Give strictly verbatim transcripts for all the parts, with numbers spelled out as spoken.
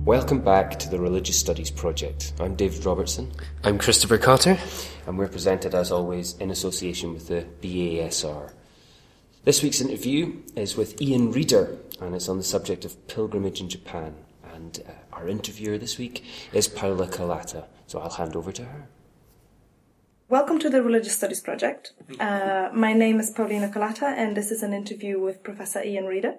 Welcome back to the Religious Studies Project. I'm David Robertson. I'm Christopher Cotter. And we're presented, as always, in association with the B A S R. This week's interview is with Ian Reader, and it's on the subject of pilgrimage in Japan. And uh, our interviewer this week is Paula Kalata, so I'll hand over to her. Welcome to the Religious Studies Project. Uh, my name is Paulina Kalata, and this is an interview with Professor Ian Reader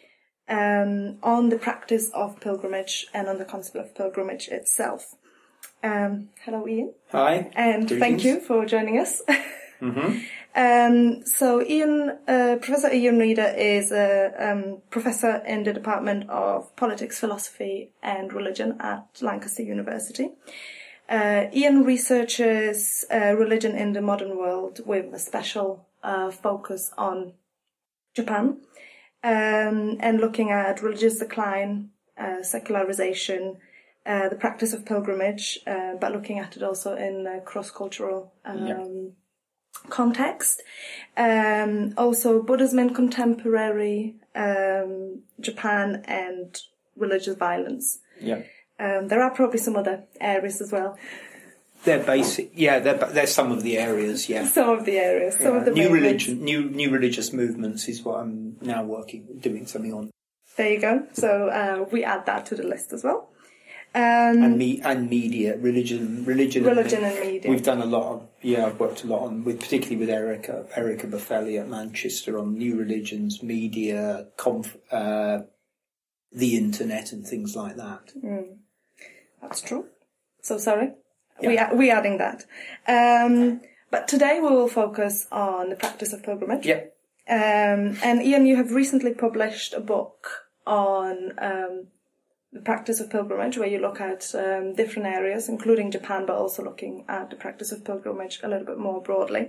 um, on the practice of pilgrimage and on the concept of pilgrimage itself. Um, hello, Ian. Hi. And Greetings. Thank you for joining us. Mm-hmm. um, so, Ian, uh, Professor Ian Reader is a um, professor in the Department of Politics, Philosophy and Religion at Lancaster University. Uh, Ian researches uh, religion in the modern world with a special uh, focus on Japan um, and looking at religious decline, uh, secularization, uh, the practice of pilgrimage, uh, but looking at it also in a cross-cultural um, yeah. context. Um, also Buddhism in contemporary um, Japan and religious violence. Yeah. Um, there are probably some other areas as well. They're basic, yeah. They're they're some of the areas, yeah. Some of the areas, some yeah. of the new movements. religion, new new religious movements is what I'm now working, doing something on. There you go. So uh, we add that to the list as well. Um, and me and media, religion, religion, religion and, and media. We've done a lot of, yeah. I've worked a lot on, with particularly with Erica, Erica Buffelli at Manchester on new religions, media, conf, uh, the internet, and things like that. Mm. That's true. So sorry. Yeah. We are we adding that. Um, but today we will focus on the practice of pilgrimage. Yeah. Um, and Ian, you have recently published a book on um, the practice of pilgrimage, where you look at um, different areas, including Japan, but also looking at the practice of pilgrimage a little bit more broadly,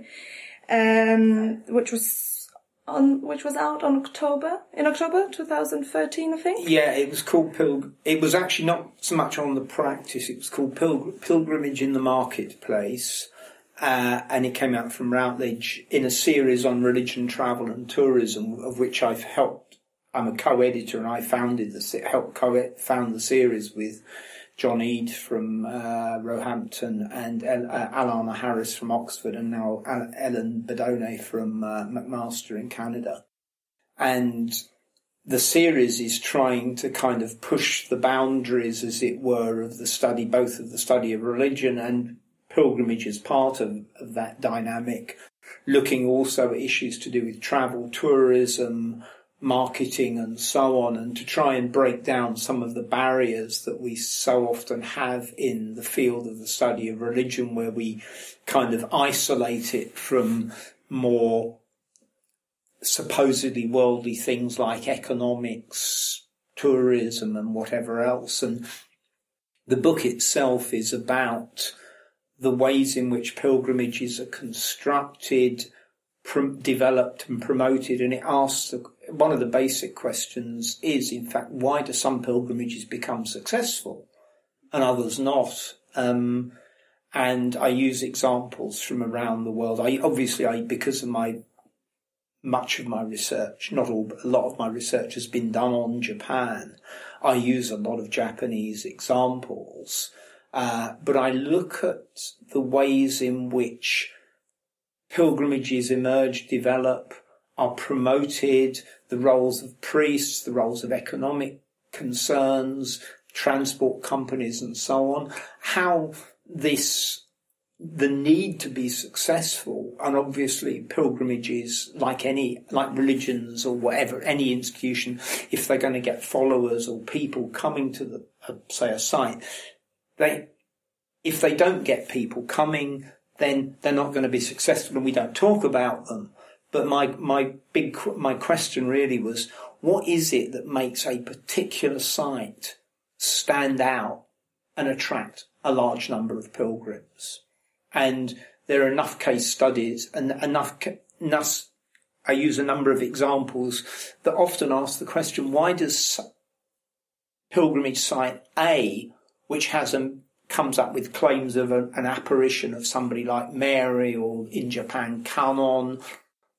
um, which was on which was out on October in October twenty thirteen, I think. Yeah, it was called Pilgr. It was actually not so much on the practice. It was called Pilgr- Pilgrimage in the Marketplace, uh, and it came out from Routledge in a series on religion, travel, and tourism, of which I've helped. I'm a co-editor, and I founded the helped co-found the series with John Eade from uh, Roehampton and El- uh, Alana Harris from Oxford, and now Al- Ellen Bedone from uh, McMaster in Canada. And the series is trying to kind of push the boundaries, as it were, of the study, both of the study of religion and pilgrimage as part of, of that dynamic, looking also at issues to do with travel, tourism, marketing and so on, and to try and break down some of the barriers that we so often have in the field of the study of religion, where we kind of isolate it from more supposedly worldly things like economics, tourism and whatever else. And the book itself is about the ways in which pilgrimages are constructed, pr- developed and promoted, and it asks the one of the basic questions is, in fact, why do some pilgrimages become successful and others not? Um, and I use examples from around the world. I obviously, I because of my much of my research, not all, but a lot of my research has been done on Japan. I use a lot of Japanese examples, uh, but I look at the ways in which pilgrimages emerge, develop, are promoted, the roles of priests, the roles of economic concerns, transport companies and so on, how this, the need to be successful, and obviously pilgrimages, like any, like religions or whatever, any institution, if they're going to get followers or people coming to the, uh, say, a site, they, if they don't get people coming, then they're not going to be successful, and we don't talk about them. But my, my big, my question really was, what is it that makes a particular site stand out and attract a large number of pilgrims? And there are enough case studies and enough, enough, I use a number of examples that often ask the question, why does pilgrimage site A, which has a, comes up with claims of a, an apparition of somebody like Mary, or in Japan, Kannon,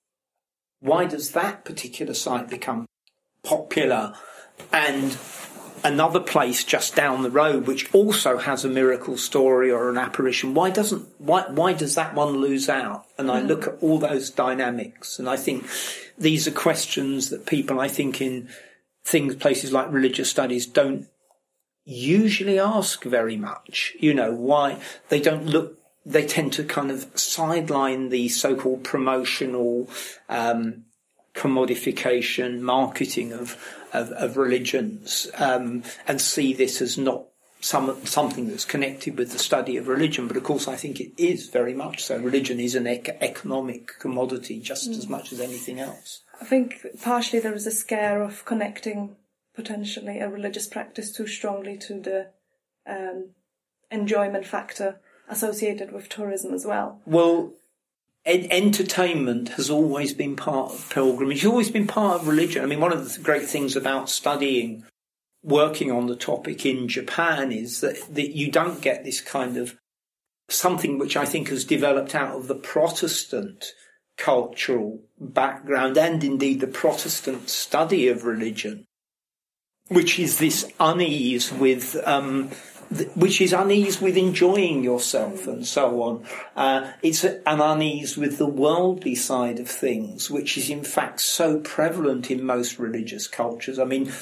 why does that particular site become popular and another place just down the road which also has a miracle story or an apparition, why doesn't why why does that one lose out? And I look at all those dynamics, and I think these are questions that people, I think, in things places like religious studies don't usually ask very much. You know, why they don't look. They tend to kind of sideline the so-called promotional um, commodification, marketing of of, of religions, um, and see this as not some something that's connected with the study of religion. But of course, I think it is very much so. Religion is an ec- economic commodity just mm. as much as anything else. I think partially there is a scare of connecting potentially a religious practice too strongly to the um, enjoyment factor associated with tourism as well. Well, en- entertainment has always been part of pilgrimage. It's always been part of religion. I mean, one of the great things about studying, working on the topic in Japan is that, that you don't get this kind of something which I think has developed out of the Protestant cultural background and indeed the Protestant study of religion, which is this unease with... Um, which is unease with enjoying yourself and so on. Uh, it's a, an unease with the worldly side of things, which is in fact so prevalent in most religious cultures. I mean,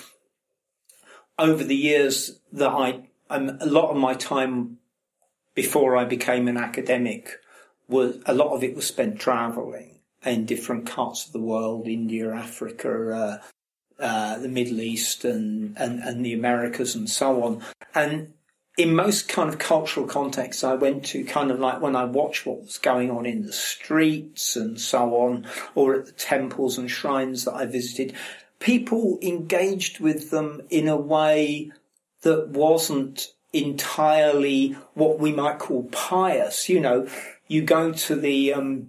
over the years that I, um, a lot of my time before I became an academic was, a lot of it was spent travelling in different parts of the world, India, Africa, uh, uh, the Middle East and, and, and the Americas and so on. And in most kind of cultural contexts I went to, kind of like when I watched what was going on in the streets and so on, or at the temples and shrines that I visited, people engaged with them in a way that wasn't entirely what we might call pious. You know, you go to the, um,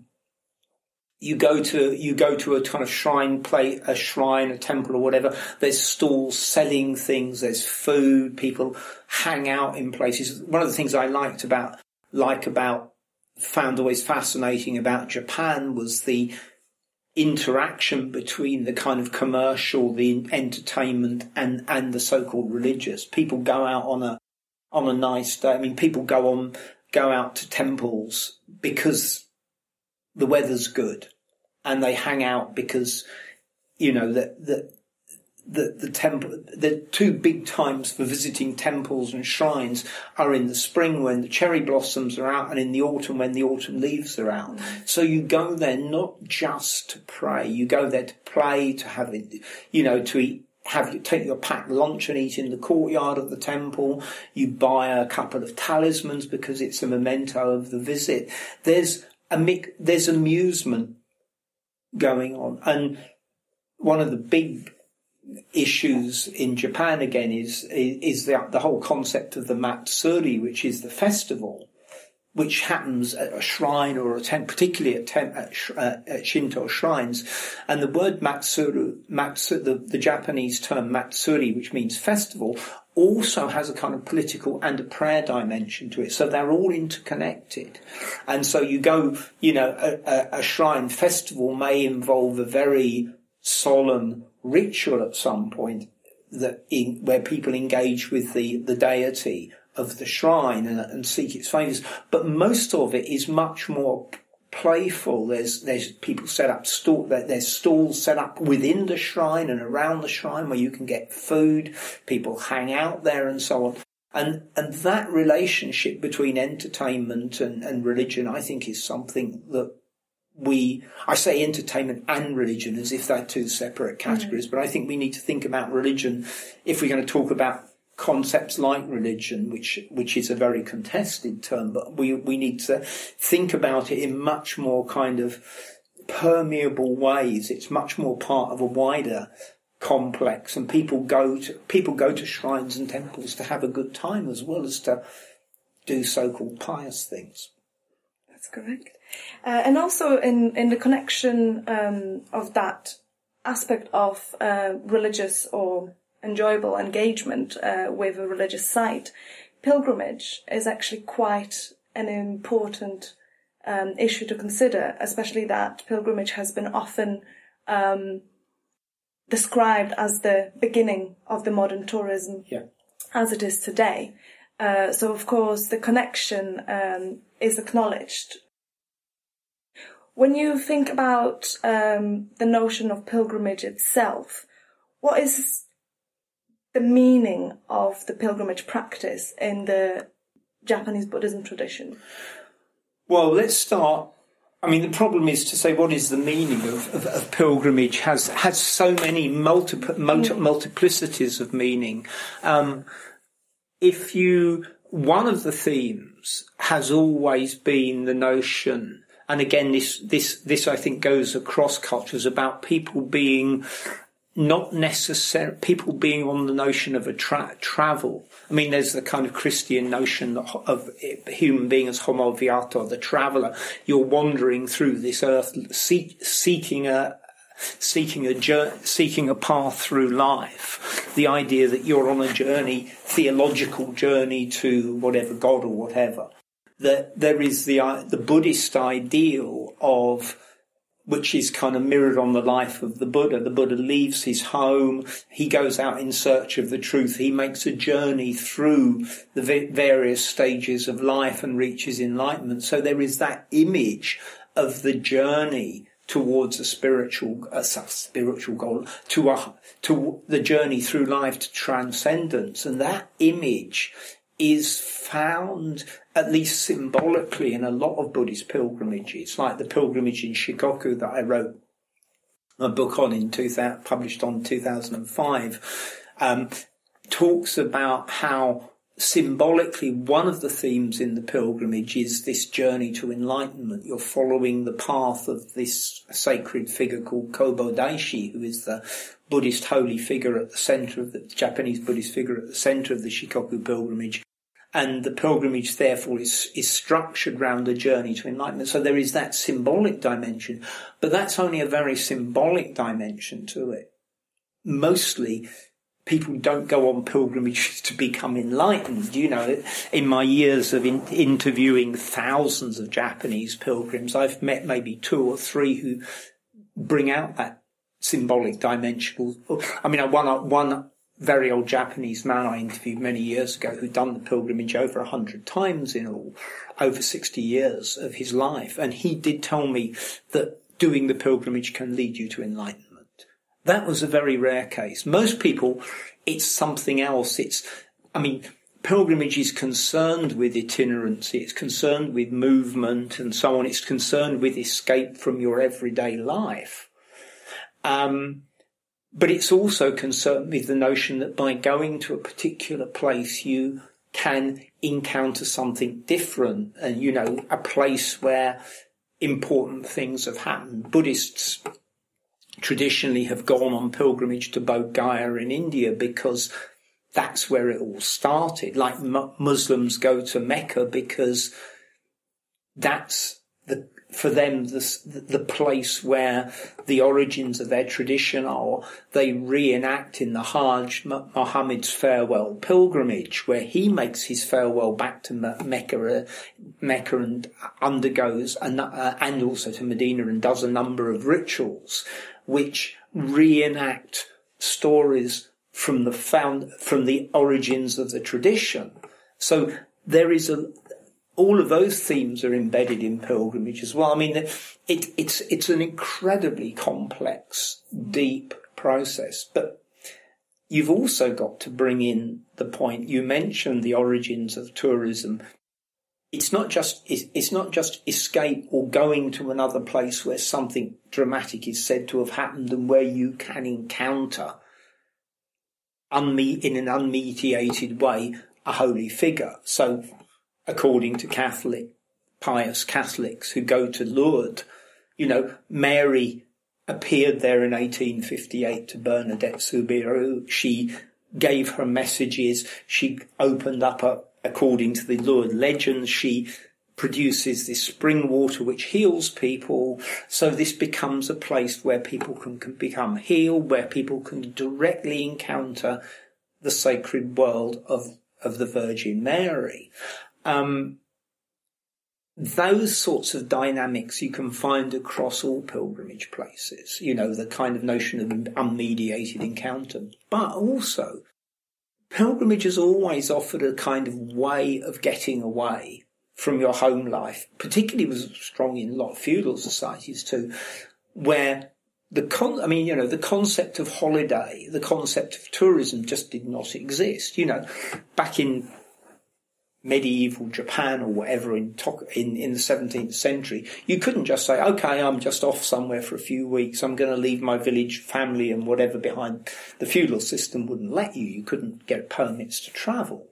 You go to you go to a kind of shrine, play a shrine, a temple, or whatever. There's stalls selling things. There's food. People hang out in places. One of the things I liked about like about found always fascinating about Japan was the interaction between the kind of commercial, the entertainment, and and the so-called religious. People go out on a on a nice day. I mean, people go on go out to temples because the weather's good, and they hang out because, you know, the, the, the, the temple, the two big times for visiting temples and shrines are in the spring when the cherry blossoms are out and in the autumn when the autumn leaves are out. Mm. So you go there not just to pray, you go there to play, to have it, you know, to eat, have you take your packed lunch and eat in the courtyard of the temple. You buy a couple of talismans because it's a memento of the visit. There's A, there's amusement going on. And one of the big issues in Japan, again, is is the, the whole concept of the Matsuri, which is the festival, which happens at a shrine or a temple, particularly at, tem- at, sh- uh, at Shinto shrines. And the word Matsuru, Matsuri, the, the Japanese term Matsuri, which means festival, also has a kind of political and a prayer dimension to it. So they're all interconnected. And so you go, you know, a, a, a shrine festival may involve a very solemn ritual at some point that in, where people engage with the, the deity of the shrine and, and seek its favours. But most of it is much more playful. There's there's people set up stall there's stalls set up within the shrine and around the shrine where you can get food. People hang out there and so on. And and that relationship between entertainment and, and religion, I think, is something that we I say entertainment and religion as if they're two separate categories, mm-hmm. but I think we need to think about religion if we're going to talk about concepts like religion, which which is a very contested term, but we we need to think about it in much more kind of permeable ways. It's much more part of a wider complex, and people go to people go to shrines and temples to have a good time as well as to do so-called pious things. That's correct. Uh, and also in in the connection um, of that aspect of uh, religious or enjoyable engagement uh, with a religious site, pilgrimage is actually quite an important um, issue to consider, especially that pilgrimage has been often um, described as the beginning of the modern tourism Yeah. as it is today. Uh, so, of course, the connection um, is acknowledged. When you think about um, the notion of pilgrimage itself, what is the meaning of the pilgrimage practice in the Japanese Buddhism tradition? Well, let's start. I mean, the problem is to say what is the meaning of, of, of pilgrimage has has so many multiple multi, multiplicities of meaning. Um, if you, one of the themes has always been the notion, and again, this this this I think goes across cultures, about people being not necessarily people being on the notion of a tra- travel. I mean, there's the kind of Christian notion of a human being as homo viator, the traveller. You're wandering through this earth, seek, seeking a seeking a journey, seeking a path through life. The idea that you're on a journey, theological journey to whatever God or whatever. That there is the the Buddhist ideal of, which is kind of mirrored on the life of the Buddha. The Buddha leaves his home, he goes out in search of the truth, he makes a journey through the various stages of life and reaches enlightenment. So there is that image of the journey towards a spiritual, a spiritual goal, to a, to the journey through life to transcendence. And that image is found, at least symbolically, in a lot of Buddhist pilgrimages, like the pilgrimage in Shikoku that I wrote a book on in two thousand, published on two thousand five, um, talks about how symbolically one of the themes in the pilgrimage is this journey to enlightenment. You're following the path of this sacred figure called Kobo Daishi, who is the Buddhist holy figure at the centre of the Japanese Buddhist figure at the centre of the Shikoku pilgrimage. And the pilgrimage, therefore, is, is structured around a journey to enlightenment. So there is that symbolic dimension, but that's only a very symbolic dimension to it. Mostly, people don't go on pilgrimages to become enlightened. You know, in my years of in, interviewing thousands of Japanese pilgrims, I've met maybe two or three who bring out that symbolic dimension. I mean, one, one very old Japanese man I interviewed many years ago who'd done the pilgrimage over a hundred times in all, over sixty years of his life. And he did tell me that doing the pilgrimage can lead you to enlightenment. That was a very rare case. Most people, it's something else. It's, I mean, pilgrimage is concerned with itinerancy. It's concerned with movement and so on. It's concerned with escape from your everyday life. Um, But it's also concerned with the notion that by going to a particular place, you can encounter something different and, you know, a place where important things have happened. Buddhists traditionally have gone on pilgrimage to Bodh Gaya in India because that's where it all started. Like Muslims go to Mecca because that's the for them, the, the place where the origins of their tradition are. They reenact in the Hajj Muhammad's farewell pilgrimage, where he makes his farewell back to Mecca, Mecca and undergoes, a, uh, and also to Medina, and does a number of rituals which reenact stories from the found from the origins of the tradition. So there is a all of those themes are embedded in pilgrimage as well. I mean, it, it, it's it's an incredibly complex, deep process. But you've also got to bring in the point, you mentioned the origins of tourism. It's not just it's, it's not just escape or going to another place where something dramatic is said to have happened and where you can encounter unme- in an unmediated way a holy figure. So, according to Catholic, pious Catholics who go to Lourdes, you know, Mary appeared there in eighteen fifty-eight to Bernadette Soubirous. She gave her messages. She opened up, a, according to the Lourdes legends, she produces this spring water which heals people. So this becomes a place where people can, can become healed, where people can directly encounter the sacred world of, of the Virgin Mary. Um, those sorts of dynamics you can find across all pilgrimage places, you know, the kind of notion of unmediated encounter. But also, pilgrimage has always offered a kind of way of getting away from your home life, particularly was strong in a lot of feudal societies too, where the con, I mean, you know, the concept of holiday, the concept of tourism just did not exist. You know, back in medieval Japan or whatever in, in, in the seventeenth century, you couldn't just say, okay, I'm just off somewhere for a few weeks, I'm going to leave my village family and whatever behind. The feudal system wouldn't let you. You couldn't get permits to travel.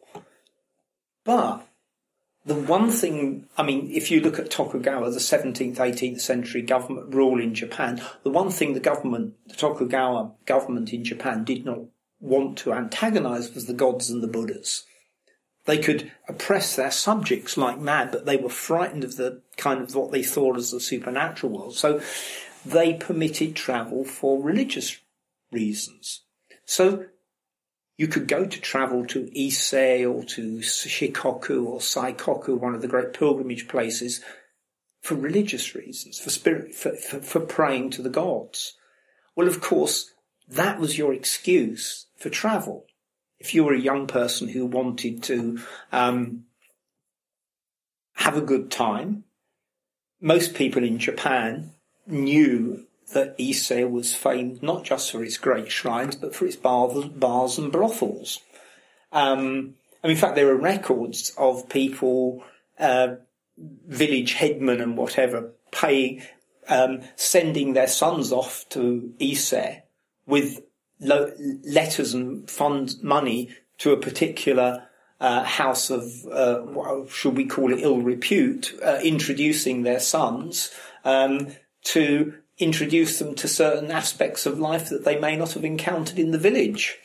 But the one thing, I mean, if you look at Tokugawa, the seventeenth, eighteenth century government rule in Japan, the one thing the government, the Tokugawa government in Japan did not want to antagonize was the gods and the Buddhas. They could oppress their subjects like mad, but they were frightened of the kind of what they thought as the supernatural world. So they permitted travel for religious reasons. So you could go to travel to Ise or to Shikoku or Saikoku, one of the great pilgrimage places, for religious reasons, for spirit, for, for, for praying to the gods. Well, of course, that was your excuse for travel. If you were a young person who wanted to um, have a good time, most people in Japan knew that Ise was famed not just for its great shrines, but for its bars, bars and brothels. Um, and in fact, there are records of people, uh, village headmen and whatever, paying, um, sending their sons off to Ise with lo- letters and fund money to a particular uh, house of, uh, what should we call it, ill repute, uh, introducing their sons um, to introduce them to certain aspects of life that they may not have encountered in the village.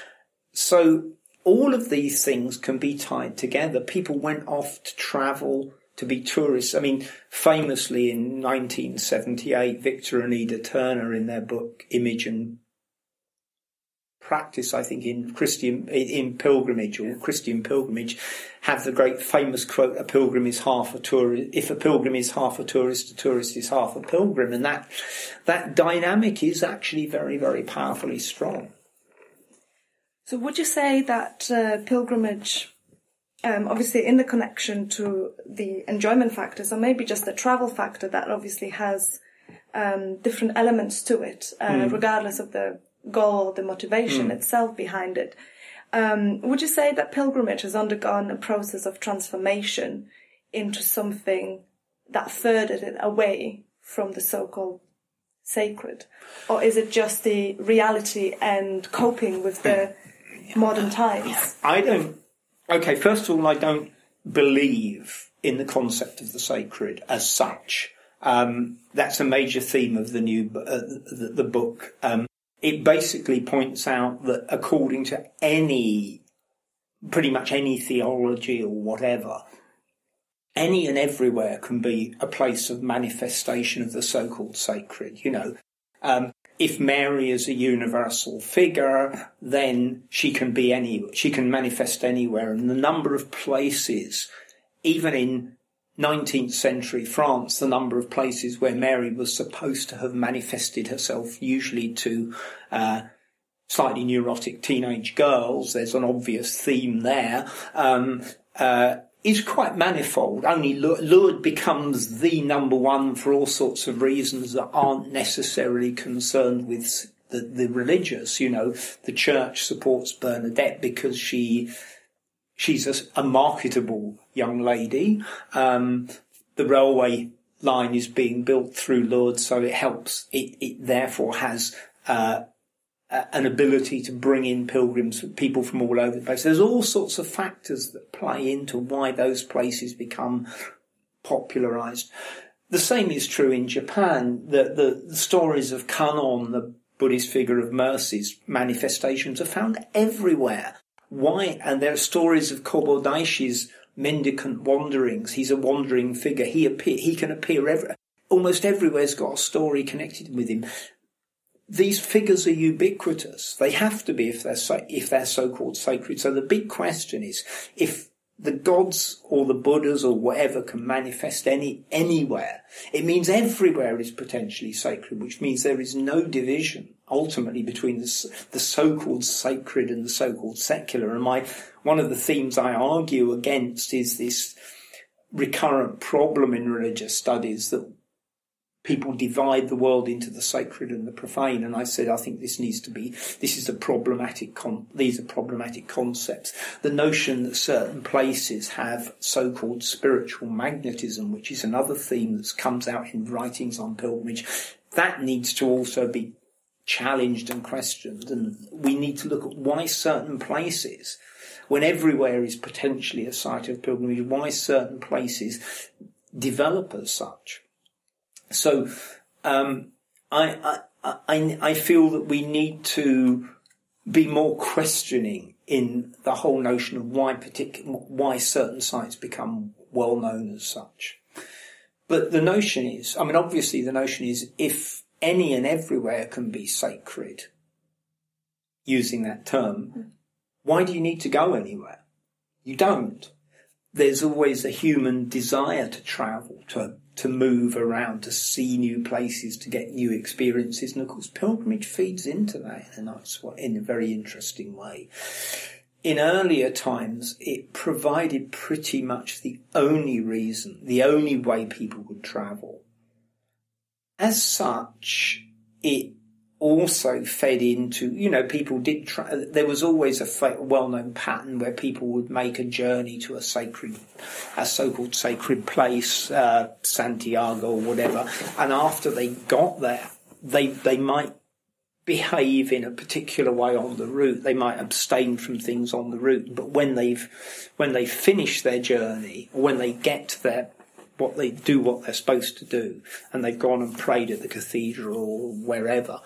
So all of these things can be tied together. People went off to travel, to be tourists. I mean, famously in nineteen seventy-eight, Victor and Ida Turner, in their book Image and Practice, I think, in Christian, in Pilgrimage or Christian Pilgrimage, have the great famous quote, a pilgrim is half a tourist. If a pilgrim is half a tourist, a tourist is half a pilgrim. And that, that dynamic is actually very, very powerfully strong. So would you say that uh, pilgrimage, um, obviously in the connection to the enjoyment factors, or maybe just the travel factor, that obviously has um, different elements to it, uh, mm. regardless of the goal, the motivation mm. itself behind it. Um, would you say that pilgrimage has undergone a process of transformation into something that furthered it away from the so-called sacred? Or is it just the reality and coping with the modern times? I don't... Okay, first of all, I don't believe in the concept of the sacred as such. Um, that's a major theme of the new uh, the, the book. Um, It basically points out that according to any, pretty much any theology or whatever, any and everywhere can be a place of manifestation of the so-called sacred. You know, um, if Mary is a universal figure, then she can be any, she can manifest anywhere. And the number of places, even in nineteenth century France, the number of places where Mary was supposed to have manifested herself, usually to uh, slightly neurotic teenage girls, there's an obvious theme there, um, uh, is quite manifold. Only Lourdes becomes the number one for all sorts of reasons that aren't necessarily concerned with the, the religious. You know, the church supports Bernadette because she... She's a, a marketable young lady. Um, the railway line is being built through Lourdes, so it helps. It, it therefore has uh, a, an ability to bring in pilgrims, people from all over the place. There's all sorts of factors that play into why those places become popularized. The same is true in Japan. The, the, the stories of Kannon, the Buddhist figure of mercy's manifestations, are found everywhere. Why? And there are stories of Kobodaishi's mendicant wanderings. He's a wandering figure. He appear, he can appear every, almost everywhere's got a story connected with him. These figures are ubiquitous. They have to be if they're so, if they're so-called sacred. So the big question is, if the gods or the Buddhas or whatever can manifest any anywhere. It means everywhere is potentially sacred, which means there is no division ultimately between the, the so-called sacred and the so-called secular. And my one of the themes I argue against is this recurrent problem in religious studies that people divide the world into the sacred and the profane, and I said I think this needs to be. This is a problematic. Con- these are problematic concepts. The notion that certain places have so-called spiritual magnetism, which is another theme that comes out in writings on pilgrimage, that needs to also be challenged and questioned. And we need to look at why certain places, when everywhere is potentially a site of pilgrimage, why certain places develop as such. So um, I, I, I, I feel that we need to be more questioning in the whole notion of why particular, why certain sites become well known as such. But the notion is, I mean, obviously the notion is if any and everywhere can be sacred, using that term, why do you need to go anywhere? You don't. There's always a human desire to travel, to to move around, to see new places, to get new experiences. And of course, pilgrimage feeds into that in a nice way, in a very interesting way. In earlier times, it provided pretty much the only reason, the only way people would travel. As such, it also fed into, you know, people did try, there was always a well-known pattern where people would make a journey to a sacred, a so-called sacred place, uh, Santiago or whatever, and after they got there, they, they might behave in a particular way on the route. They might abstain from things on the route, but when they've, when they finish their journey, or when they get there, what they do what they're supposed to do, and they've gone and prayed at the cathedral or wherever,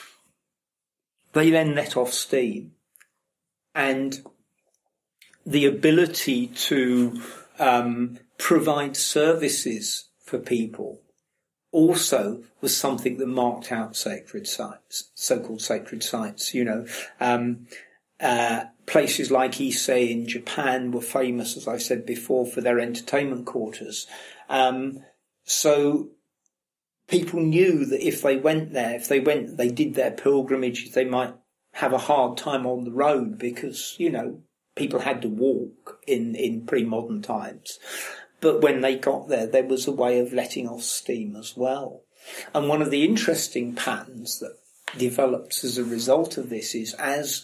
they then let off steam. And the ability to um, provide services for people also was something that marked out sacred sites, so-called sacred sites. You know, um, uh, places like Ise in Japan were famous, as I said before, for their entertainment quarters. Um, so people knew that if they went there, if they went, they did their pilgrimage, they might have a hard time on the road because, you know, people had to walk in, in pre-modern times. But when they got there, there was a way of letting off steam as well. And one of the interesting patterns that develops as a result of this is as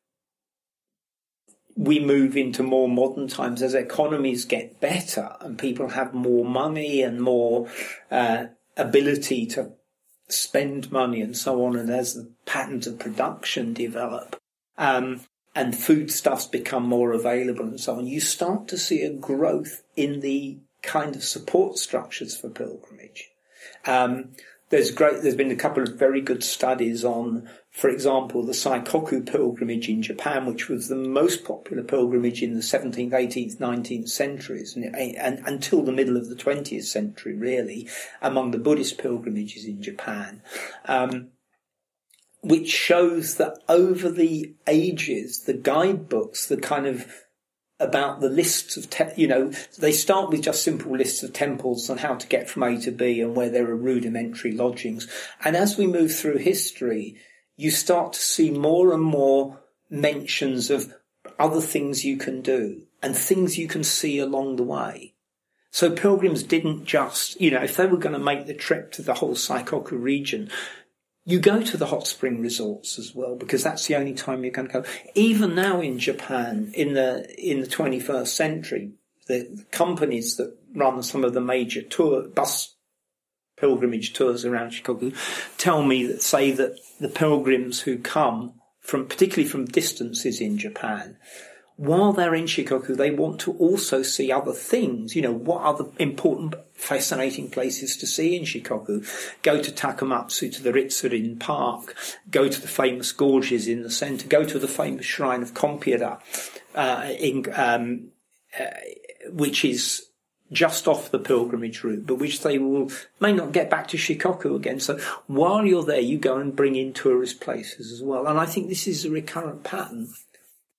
we move into more modern times, as economies get better and people have more money and more uh, ability to spend money and so on, and as the patterns of production develop um, and foodstuffs become more available and so on, you start to see a growth in the kind of support structures for pilgrimage. Um, there's great. There's been a couple of very good studies on, for example, the Saikoku pilgrimage in Japan, which was the most popular pilgrimage in the seventeenth, eighteenth, nineteenth centuries, and, and until the middle of the twentieth century, really, among the Buddhist pilgrimages in Japan, um, which shows that over the ages, the guidebooks, the kind of about the lists of, te- you know, they start with just simple lists of temples and how to get from A to B and where there are rudimentary lodgings. And as we move through history, you start to see more and more mentions of other things you can do and things you can see along the way. So pilgrims didn't just, you know, if they were going to make the trip to the whole Saikoku region, you go to the hot spring resorts as well, because that's the only time you're going to go. Even now in Japan, in the in the twenty-first century, the companies that run some of the major tour bus pilgrimage tours around Shikoku tell me that say that the pilgrims who come from, particularly from distances in Japan, while they're in Shikoku, they want to also see other things. You know, what other important, fascinating places to see in Shikoku? Go to Takamatsu, to the Ritsurin Park, go to the famous gorges in the centre, go to the famous shrine of Kompira, uh, in, um, uh, which is just off the pilgrimage route, but which they will may not get back to Shikoku again. So while you're there, you go and bring in tourist places as well. And I think this is a recurrent pattern.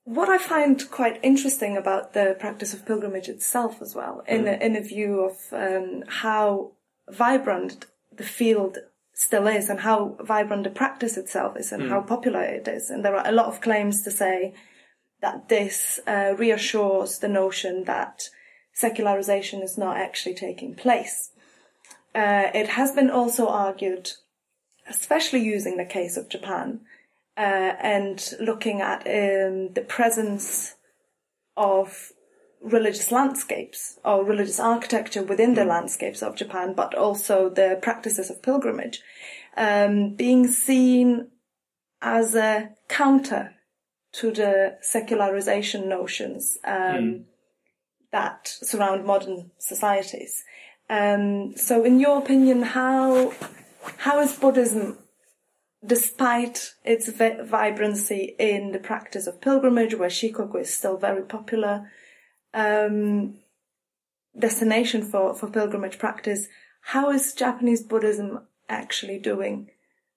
what I find quite interesting about the practice of pilgrimage itself as well, in mm. a, in a view of um, how vibrant the field still is and how vibrant the practice itself is and mm. how popular it is. And there are a lot of claims to say that this uh, reassures the notion that secularization is not actually taking place. Uh, it has been also argued, especially using the case of Japan, Uh, and looking at um, the presence of religious landscapes or religious architecture within the landscapes of Japan, but also the practices of pilgrimage, um, being seen as a counter to the secularization notions um, mm. that surround modern societies. Um, so in your opinion, how how is Buddhism, despite its vi- vibrancy in the practice of pilgrimage, where Shikoku is still very popular, um, destination for, for pilgrimage practice, how is Japanese Buddhism actually doing?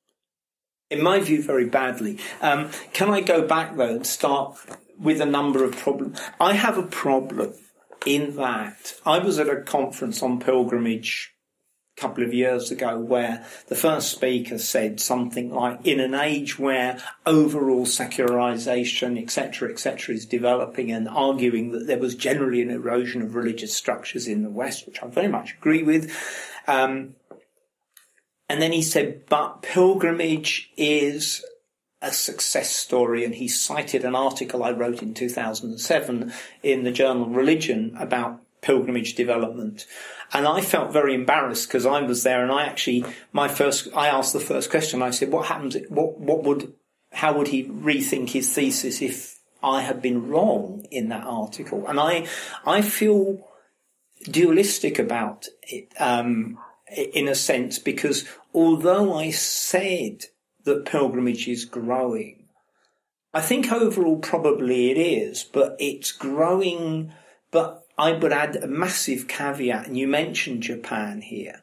In my view, very badly. Um, can I go back, though, and start with a number of problems? I have a problem in that I was at a conference on pilgrimage couple of years ago where the first speaker said something like, in an age where overall secularization, et cetera, et cetera, is developing, and arguing that there was generally an erosion of religious structures in the West, which I very much agree with. Um, and then he said, but pilgrimage is a success story, and he cited an article I wrote in two thousand seven in the journal Religion about pilgrimage development. And I felt very embarrassed because I was there, and I actually, my first, I asked the first question. I said, what happens, what, what would, how would he rethink his thesis if I had been wrong in that article? And I, I feel dualistic about it, um, in a sense, because although I said that pilgrimage is growing, I think overall probably it is, but it's growing, but I would add a massive caveat, and you mentioned Japan here.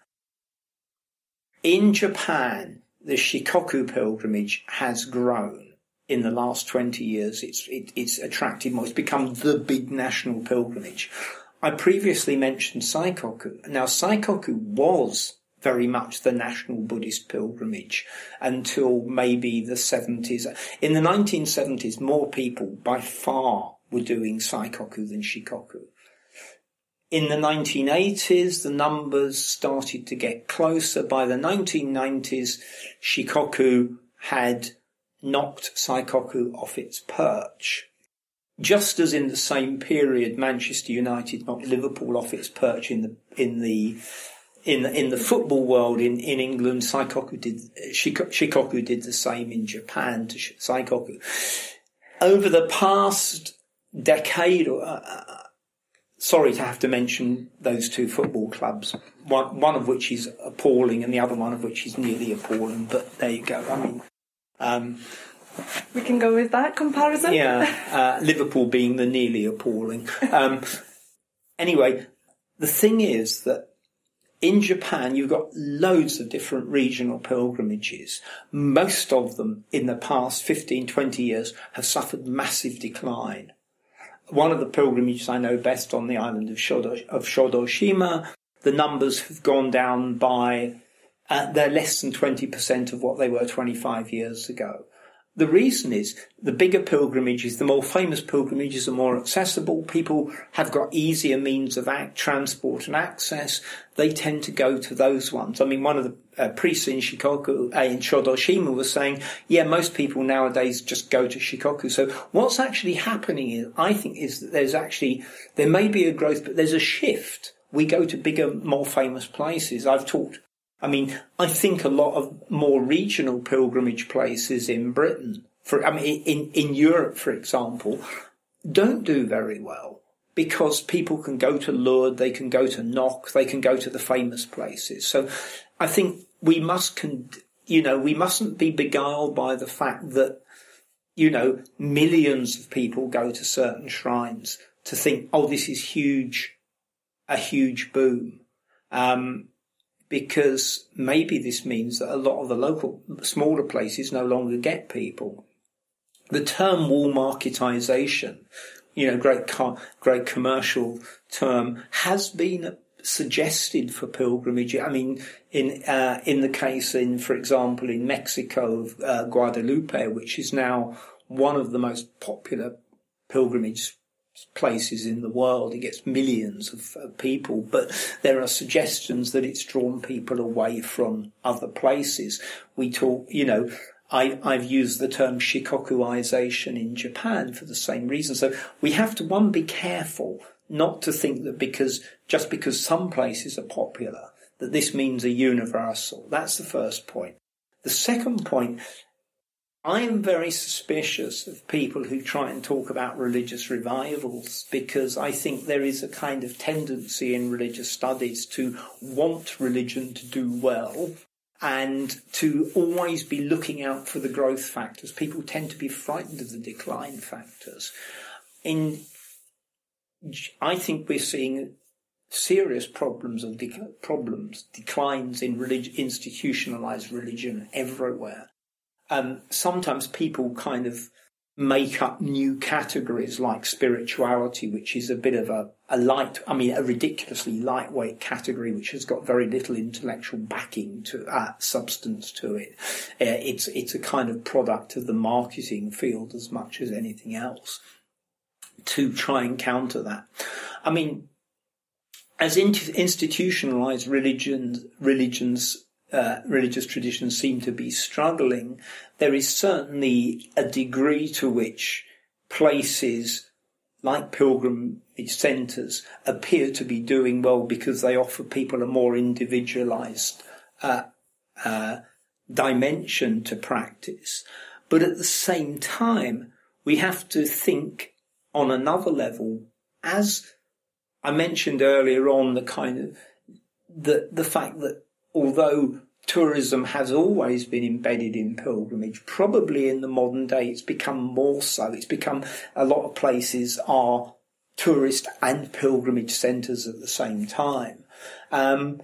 In Japan, the Shikoku pilgrimage has grown in the last twenty years. It's, it, it's attracted more. It's become the big national pilgrimage. I previously mentioned Saikoku. Now, Saikoku was very much the national Buddhist pilgrimage until maybe the seventies. In the nineteen seventies, more people by far were doing Saikoku than Shikoku. In the nineteen eighties, the numbers started to get closer. By the nineteen nineties, Shikoku had knocked Saikoku off its perch. Just as in the same period, Manchester United knocked Liverpool off its perch in the in the in the, in the football world in, in England, Saikoku did Shikoku did the same in Japan to Saikoku. Over the past decade, or uh, sorry to have to mention those two football clubs, one, one of which is appalling and the other one of which is nearly appalling, but there you go. I mean, um, we can go with that comparison. Yeah, uh, Liverpool being the nearly appalling. Um, anyway, the thing is that in Japan, you've got loads of different regional pilgrimages. Most of them in the past fifteen, twenty years have suffered massive decline. One of the pilgrimages I know best on the island of, Shodo, of Shodoshima, the numbers have gone down by, uh, they're less than twenty percent of what they were twenty-five years ago. The reason is the bigger pilgrimages, the more famous pilgrimages are more accessible. People have got easier means of act, transport and access. They tend to go to those ones. I mean, one of the uh, priests in Shikoku, uh, in Shodoshima was saying, yeah, most people nowadays just go to Shikoku. So what's actually happening is, I think, is that there's actually, there may be a growth, but there's a shift. We go to bigger, more famous places. I've talked I mean, I think a lot of more regional pilgrimage places in Britain, for I mean, in, in Europe, for example, don't do very well because people can go to Lourdes, they can go to Knock, they can go to the famous places. So I think we must, con- you know, we mustn't be beguiled by the fact that, you know, millions of people go to certain shrines to think, oh, this is huge, a huge boom. Um, Because maybe this means that a lot of the local, smaller places no longer get people. the term wall marketization, you know, great car, great commercial term, has been suggested for pilgrimage. I mean, in uh, in the case in, for example, in Mexico of uh, Guadalupe, which is now one of the most popular pilgrimage places in the world. It gets millions of uh, people, but there are suggestions that it's drawn people away from other places. We talk, you know, I, I've used the term shikokuization in Japan for the same reason. So we have to, one, be careful not to think that because, just because some places are popular, that this means a universal. That's the first point. The second point, I am very suspicious of people who try and talk about religious revivals, because I think there is a kind of tendency in religious studies to want religion to do well and to always be looking out for the growth factors. People tend to be frightened of the decline factors. In, I think we're seeing serious problems of de- problems, declines in relig- institutionalized religion everywhere. Um, sometimes people kind of make up new categories like spirituality, which is a bit of a, a light, I mean, a ridiculously lightweight category, which has got very little intellectual backing to, uh, substance to it. Uh, it's, it's a kind of product of the marketing field as much as anything else to try and counter that. I mean, as in- institutionalized religions, religions, Uh, religious traditions seem to be struggling, there is certainly a degree to which places like pilgrimage centres appear to be doing well because they offer people a more individualised uh, uh, dimension to practice. But at the same time, we have to think on another level, as I mentioned earlier on, the kind of the the fact that although tourism has always been embedded in pilgrimage, probably in the modern day it's become more so. It's become, a lot of places are tourist and pilgrimage centres at the same time. Um,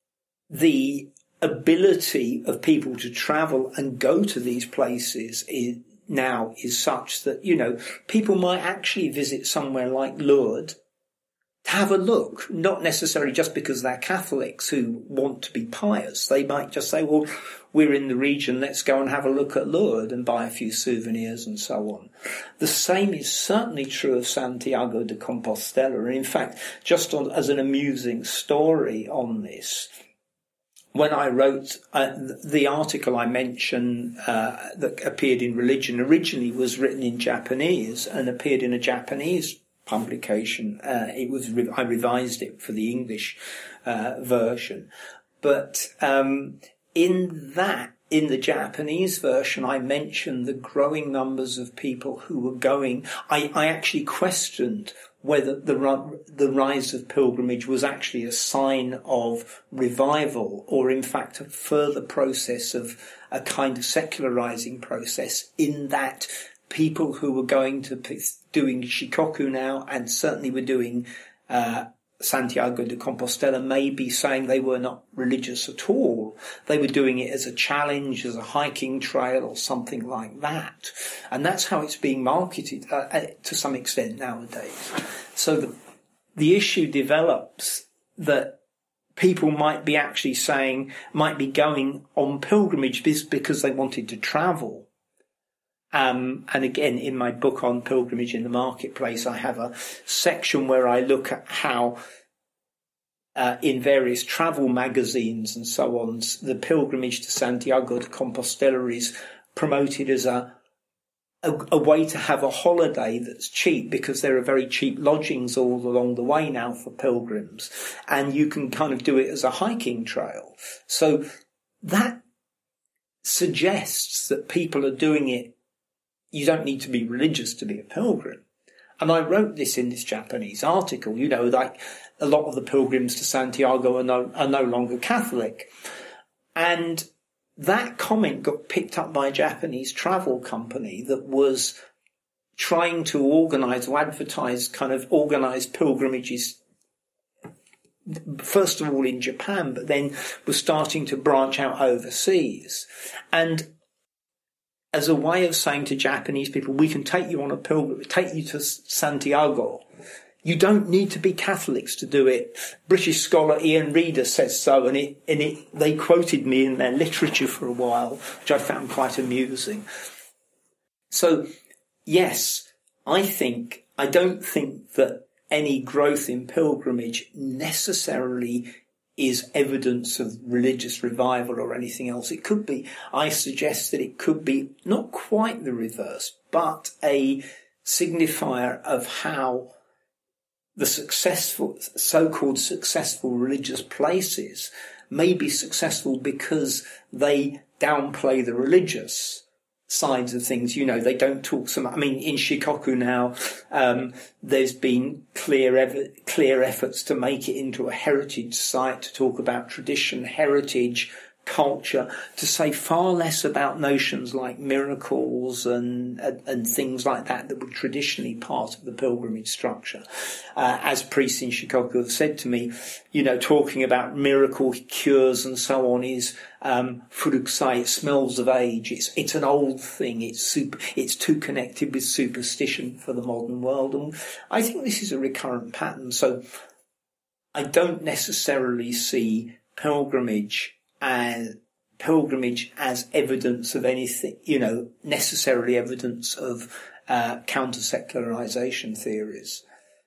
the ability of people to travel and go to these places is, now is such that, you know, people might actually visit somewhere like Lourdes to have a look, not necessarily just because they're Catholics who want to be pious. They might just say, well, we're in the region, let's go and have a look at Lourdes and buy a few souvenirs and so on. The same is certainly true of Santiago de Compostela. And in fact, just on, as an amusing story on this, when I wrote uh, the article I mentioned uh, that appeared in Religion, originally was written in Japanese and appeared in a Japanese publication. Uh, it was re- I revised it for the English uh, version, but um, in that, in the Japanese version, I mentioned the growing numbers of people who were going. I, I actually questioned whether the the rise of pilgrimage was actually a sign of revival, or in fact a further process of a kind of secularizing process, in that people who were going to doing Shikoku now, and certainly were doing uh, Santiago de Compostela, may be saying they were not religious at all. They were doing it as a challenge, as a hiking trail or something like that. And that's how it's being marketed uh, to some extent nowadays. So the, the issue develops that people might be actually saying, might be going on pilgrimage because they wanted to travel. Um, and again, in my book on pilgrimage in the marketplace, I have a section where I look at how uh, in various travel magazines and so on, the pilgrimage to Santiago de Compostela is promoted as a, a, a way to have a holiday that's cheap, because there are very cheap lodgings all along the way now for pilgrims, and you can kind of do it as a hiking trail. So that suggests that people are doing it. You don't need to be religious to be a pilgrim. And I wrote this in this Japanese article, you know, like a lot of the pilgrims to Santiago are no, are no longer Catholic. And that comment got picked up by a Japanese travel company that was trying to organise or advertise, kind of organise pilgrimages, first of all in Japan, but then was starting to branch out overseas. And as a way of saying to Japanese people, we can take you on a pilgrimage, take you to Santiago. You don't need to be Catholics to do it. British scholar Ian Reader says so, and it, and it, they quoted me in their literature for a while, which I found quite amusing. So, yes, I think, I don't think that any growth in pilgrimage necessarily is evidence of religious revival or anything else. It could be, I suggest that it could be not quite the reverse, but a signifier of how the successful, so-called successful religious places may be successful because they downplay the religious sides of things. You know, they don't talk so much. I mean, in Shikoku now, um, there's been clear, ev- clear efforts to make it into a heritage site, to talk about tradition, heritage, culture, to say far less about notions like miracles and, and, and things like that that were traditionally part of the pilgrimage structure. Uh, as priests in Shikoku have said to me, you know, talking about miracle cures and so on is um, furukusai, it smells of age. It's it's an old thing. It's super, it's too connected with superstition for the modern world. And I think this is a recurrent pattern. So I don't necessarily see pilgrimage as pilgrimage as evidence of anything, you know, necessarily evidence of uh, counter-secularization theories.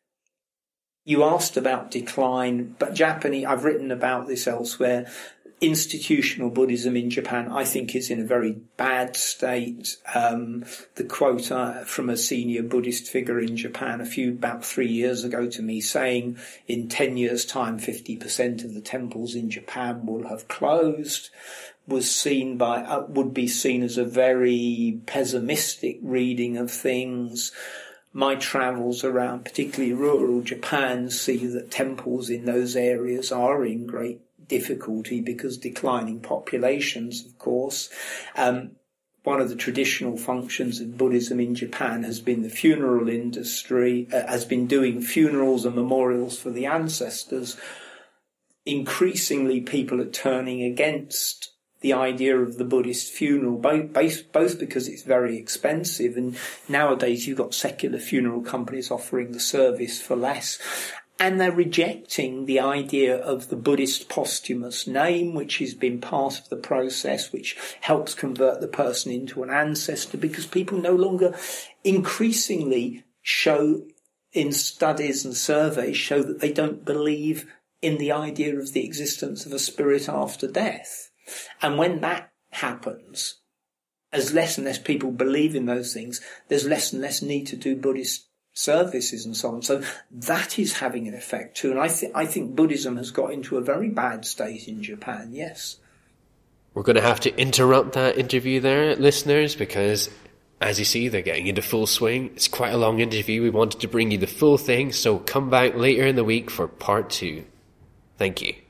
You asked about decline, but Japanese, I've written about this elsewhere. Institutional Buddhism in Japan, I think, is in a very bad state. Um, the quote uh, from a senior Buddhist figure in Japan a few, about three years ago to me saying in ten years' time, fifty percent of the temples in Japan will have closed, was seen by, uh, would be seen as a very pessimistic reading of things. My travels around, particularly rural Japan, see that temples in those areas are in great difficulty because declining populations, of course. Um, one of the traditional functions of Buddhism in Japan has been the funeral industry, uh, has been doing funerals and memorials for the ancestors. Increasingly, people are turning against the idea of the Buddhist funeral, both, both because it's very expensive, and nowadays you've got secular funeral companies offering the service for less. And they're rejecting the idea of the Buddhist posthumous name, which has been part of the process, which helps convert the person into an ancestor, because people no longer increasingly show in studies and surveys show that they don't believe in the idea of the existence of a spirit after death. And when that happens, as less and less people believe in those things, there's less and less need to do Buddhist services and so on. So that is having an effect too. And I think I think Buddhism has got into a very bad state in Japan, yes. We're going to have to interrupt that interview there, listeners, because as you see, they're getting into full swing. It's quite a long interview. We wanted to bring you the full thing, so come back later in the week for part two. Thank you.